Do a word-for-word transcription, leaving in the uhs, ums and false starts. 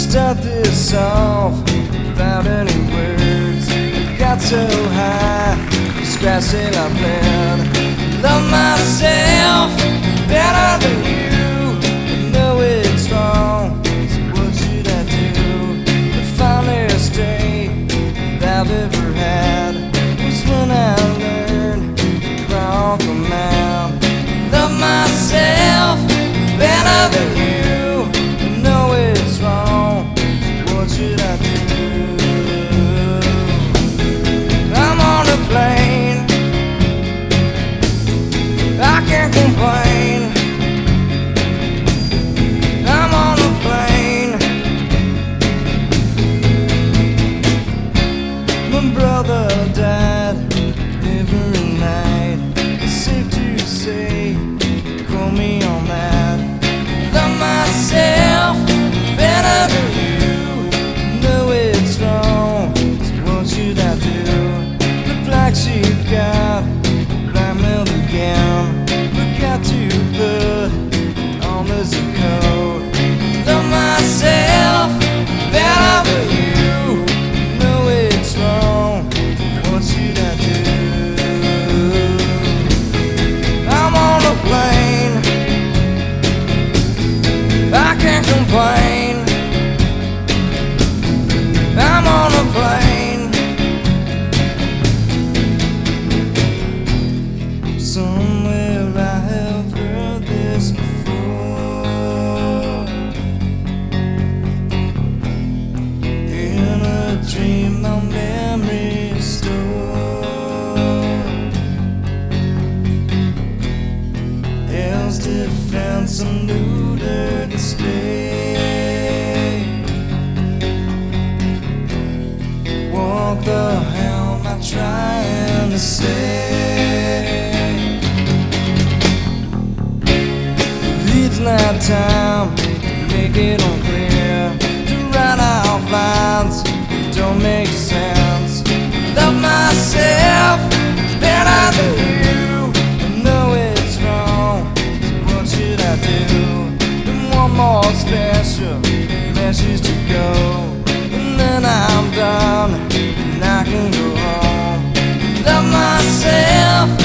start this off without any words. Got so high, scratching my blood. Love myself better than you. I know it's wrong, so what should I do? The finest day that I've ever had was when I learned to crawl the mound. Love myself better than you. I know it's wrong, so what should I do? I'm on a plane, I can't complain. I'm on a plane. My brother died every night. It's safe to say, call me on that. Love myself better than you. Know it's wrong, so what should I do? The black sheep got black milk again. Got to put on this coat. Love myself better than you. Know it's wrong, what should I do? I'm on a plane, I can't complain. I'm on a plane. Somewhere I have heard this before. In a dream my memory is stored. Hell's defense, a neuter display. What the hell am I trying to say? It's not time to make it unclear, to write out lines that don't make sense. Love myself better than you. I know it's wrong, so what should I do? And one more special message to go, and then I'm done, and I can go home. Love myself